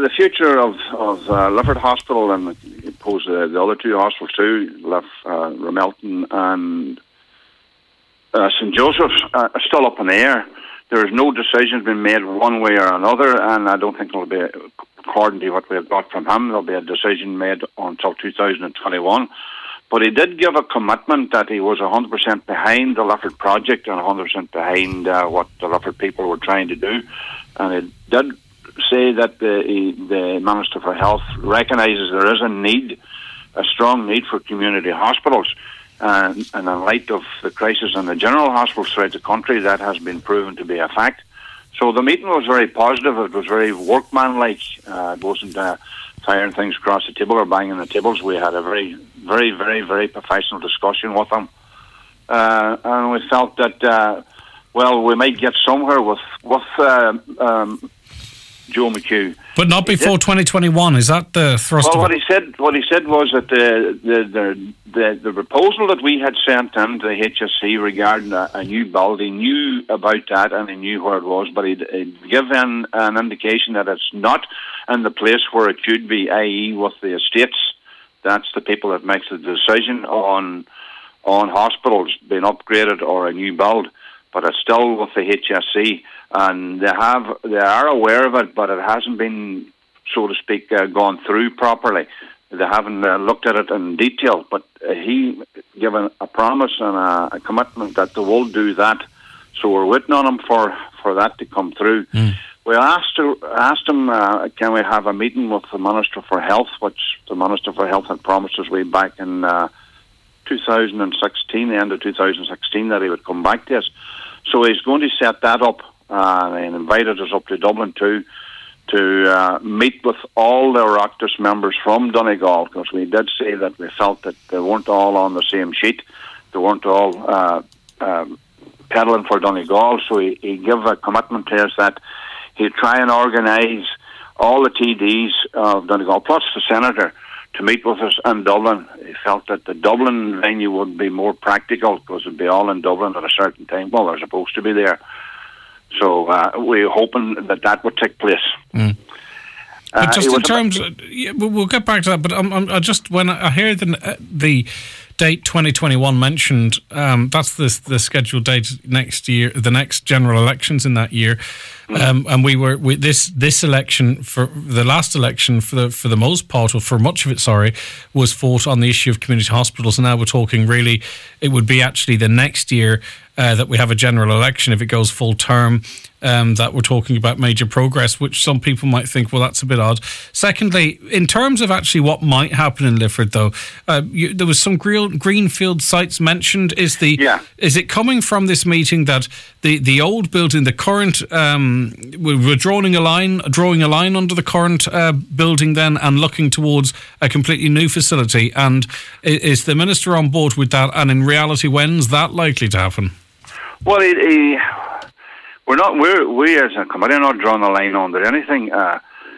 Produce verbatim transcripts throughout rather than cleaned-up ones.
the future of, of uh, Lifford Hospital and I suppose uh, the other two hospitals too, Liff, uh, Ramelton and uh, Saint Joseph's, uh, are still up in the air. There is no decision been made one way or another, and I don't think it'll be, according to what we've got from him, there'll be a decision made until two thousand twenty-one. But he did give a commitment that he was one hundred percent behind the Lifford project and one hundred percent behind uh, what the Lifford people were trying to do. And he did say that the, he, the Minister for Health recognises there is a need, a strong need for community hospitals. And, and in light of the crisis in the general hospitals throughout the country, that has been proven to be a fact. So the meeting was very positive. It was very workmanlike. Uh, it wasn't uh, firing things across the table or banging the tables. We had a very, very, very, very professional discussion with them. Uh, and we felt that, uh, well, we might get somewhere with, with uh, um, Joe McHugh. But not before twenty twenty-one. Is that the thrust well, of what it? he said, what he said was that the the, the the the proposal that we had sent in to the H S C regarding a, a new build, he knew about that and he knew where it was, but he'd, he'd given an indication that it's not in the place where it should be, that is with the estates. That's the people that makes the decision on on hospitals being upgraded or a new build, but it's still with the H S C. And they have, they are aware of it, but it hasn't been, so to speak, uh, gone through properly. They haven't uh, looked at it in detail, but uh, he given a promise and a, a commitment that they will do that. So we're waiting on him for, for that to come through. Mm. We asked to, asked him, uh, can we have a meeting with the Minister for Health, which the Minister for Health had promised us way back in uh, two thousand sixteen, the end of two thousand sixteen, that he would come back to us. So he's going to set that up. Uh, and invited us up to Dublin too to uh, meet with all the Oireachtas members from Donegal, because we did say that we felt that they weren't all on the same sheet. They weren't all uh, uh, peddling for Donegal. So he, he gave a commitment to us that he'd try and organise all the T Ds of Donegal, plus the Senator, to meet with us in Dublin. He felt that the Dublin venue would be more practical because it'd be all in Dublin at a certain time. Well, they're supposed to be there. So uh, we're hoping that that would take place. Mm. But just uh, in terms, of, yeah, we'll get back to that. But I'm, I'm, I just when I hear the uh, the date twenty twenty-one mentioned, um, that's the the scheduled date next year, the next general elections in that year. Mm. Um, and we were we, this this election for the last election for the for the most part, or for much of it, sorry, was fought on the issue of community hospitals. And now we're talking really, it would be actually the next year. Uh, that we have a general election if it goes full term, um, that we're talking about major progress, which some people might think, well, that's a bit odd. Secondly, in terms of actually what might happen in Lifford, though, uh, you, there was some green, greenfield sites mentioned. Is the yeah. is it coming from this meeting that the, the old building, the current, um, we're drawing a line, drawing a line under the current uh, building then and looking towards a completely new facility? And is the Minister on board with that? And in reality, when's that likely to happen? Well, he, he, we're not. We're, we as a committee are not drawing a line under anything. Uh,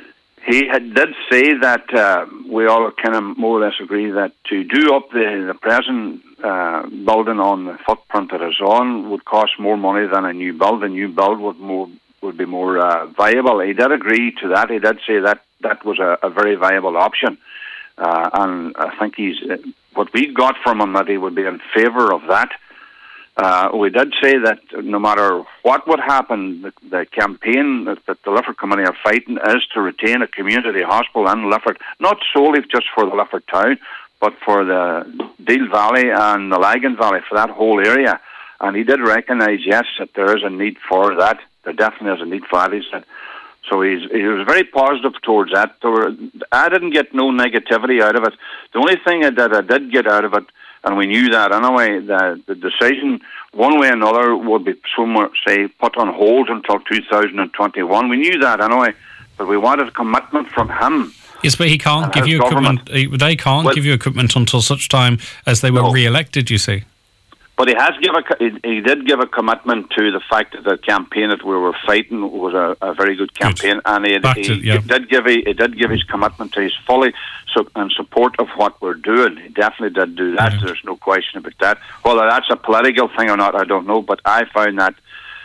he had, did say that uh, we all kind of more or less agree that to do up the, the present uh, building on the footprint that it's on would cost more money than a new build. A new build would more would be more uh, viable. He did agree to that. He did say that that was a, a very viable option, uh, and I think he's what we got from him that he would be in favour of that. Uh, we did say that no matter what would happen, the, the campaign that, that the Lifford Committee are fighting is to retain a community hospital in Lifford, not solely just for the Lifford town, but for the Deal Valley and the Lagan Valley, for that whole area. And he did recognise, yes, that there is a need for that. There definitely is a need for that, he said. So he's, he was very positive towards that. There were, I didn't get no negativity out of it. The only thing that I did get out of it, and we knew that anyway, the, the decision, one way or another, would be somewhere, say, put on hold until two thousand twenty-one. We knew that anyway, but we wanted a commitment from him. Yes, but he can't give you government. equipment. They can't well, give you equipment until such time as they were no. re-elected, you see. But he has give a, he, he did give a commitment to the fact that the campaign that we were fighting was a, a very good campaign, good. and he, he, to, yeah. he did give a, he did give his commitment to his fully so, in support of what we're doing. He definitely did do that. Yeah. There's no question about that. Whether that's a political thing or not, I don't know. But I found that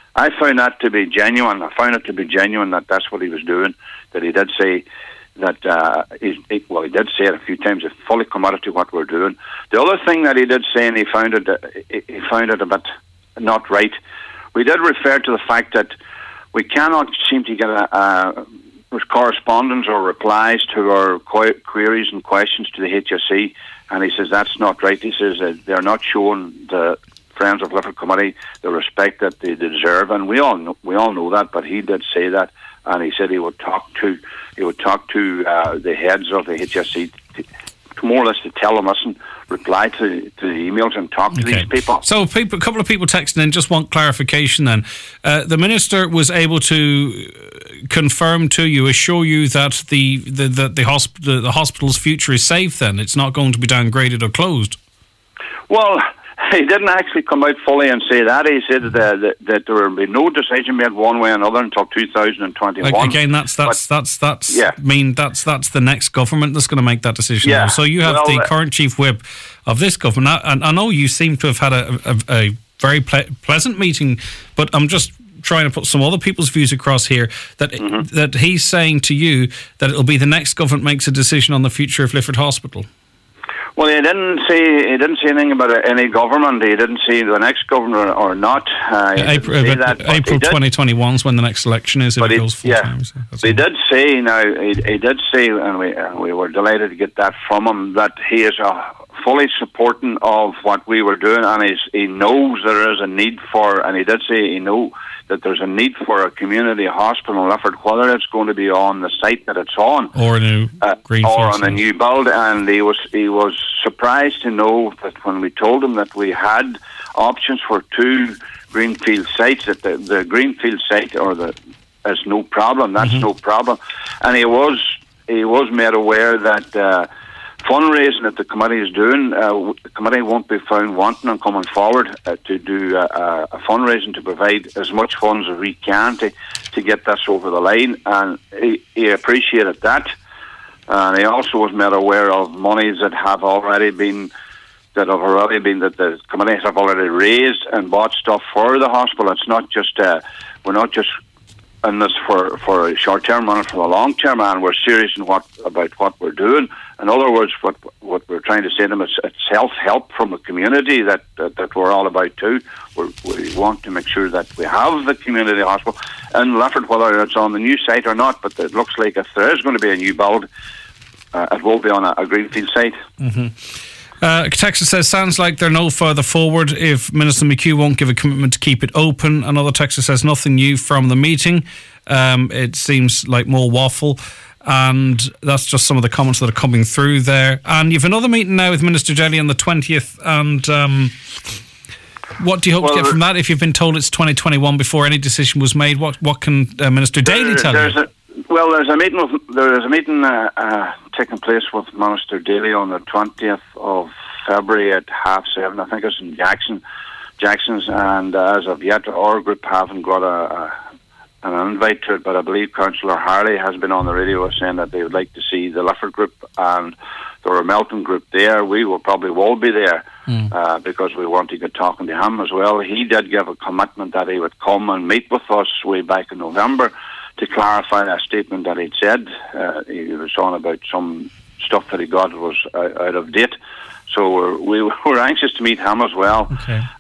I found that to be genuine. I found it to be genuine that that's what he was doing, that he did say that, uh, he, he, well, he did say it a few times, he's fully committed to what we're doing. The other thing that he did say, and he found it, uh, he found it a bit not right, we did refer to the fact that we cannot seem to get a, a correspondence or replies to our qu- queries and questions to the H S E, and he says that's not right. He says that they're not showing the Friends of Lifford Committee the respect that they deserve, and we all know, we all know that. But he did say that, and he said he would talk to he would talk to uh, the heads of the H S E to, to more or less to tell them, listen, reply to, to the emails and talk to okay. these people. So people, a couple of people texting in, just want clarification then. Uh, the Minister was able to confirm to you, assure you that the the, the, the, hosp- the, the hospital's future is safe then? It's not going to be downgraded or closed? Well, he didn't actually come out fully and say that. He said that, that, that there will be no decision made one way or another until two thousand twenty-one. Like, again, that's that's but, that's that's yeah. mean that's that's the next government that's going to make that decision. Yeah. So you have well, the uh, current chief whip of this government, and I know you seem to have had a, a, a very ple- pleasant meeting, but I'm just trying to put some other people's views across here. That mm-hmm. that he's saying to you that it'll be the next government makes a decision on the future of Lifford Hospital. Well, he didn't say he didn't say anything about any government. He didn't say the next government or not. Uh, yeah, April that, April twenty twenty-one is when the next election is. If it, it goes full yeah, time. So he did say now. He, he did say, and we uh, we were delighted to get that from him, that he is uh, fully supporting of what we were doing, and he's, he knows there is a need for. And he did say he know that there's a need for a community hospital in Lifford, whether it's going to be on the site that it's on, or a new uh, greenfield, or on a new build. And he was he was surprised to know that when we told him that we had options for two greenfield sites, that the, the greenfield site or the is no problem. That's mm-hmm. no problem. And he was he was made aware that uh, fundraising that the committee is doing, uh, the committee won't be found wanting and coming forward uh, to do uh, a fundraising to provide as much funds as we can to, to get this over the line. And he, he appreciated that. And he also was made aware of monies that have already been, that have already been, that the committees have already raised and bought stuff for the hospital. It's not just, uh, we're not just in this for, for a short term and for the long term, and we're serious in what about what we're doing. In other words, what what we're trying to say to them is it's self help from the community that, that that we're all about too. We're, we want to make sure that we have the community hospital in Lifford, whether it's on the new site or not. But it looks like if there is going to be a new build, uh, it will be on a, a greenfield site. Mm-hmm. Uh, Texas says, sounds like they're no further forward if Minister McHugh won't give a commitment to keep it open. Another Texas says, nothing new from the meeting. Um, it seems like more waffle. And that's just some of the comments that are coming through there. And you've another meeting now with Minister Daly on the twentieth. And um, what do you hope well, to get from that? If you've been told it's twenty twenty-one before any decision was made, what what can uh, Minister Daly tell you? A, well, there's a meeting with, there is a meeting uh, uh, taking place with Minister Daly on the twentieth of February at half seven. I think it's in Jackson, Jackson's. And uh, as of yet, our group haven't got a, a an invite to it, but I believe Councillor Harley has been on the radio saying that they would like to see the Lifford group and the Ramelton group there. We will probably all be there mm. uh, because we want to get talking to him as well. He did give a commitment that he would come and meet with us way back in November to clarify that statement that he'd said. Uh, he was on about some stuff that he got was out of date. So we're, we, we're anxious to meet him as well. Okay.